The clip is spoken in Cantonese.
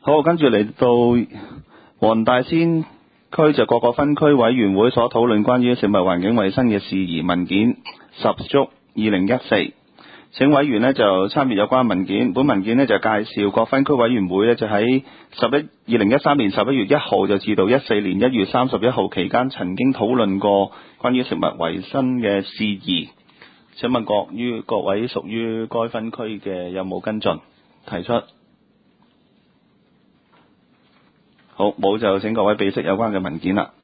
好，跟住嚟到黃大仙區就各個分區委員會所討論關於食物環境衞生嘅事宜文件10/2014，請委員呢就參閱有關文件。本文件呢就介紹各分區委員會呢就喺2013年11月1號就至到14年1月31號期間曾經討論過關於食物衞生嘅事宜。請問各位屬於該分區嘅有冇跟進提出？好，冇就請各位備悉有關嘅文件啦。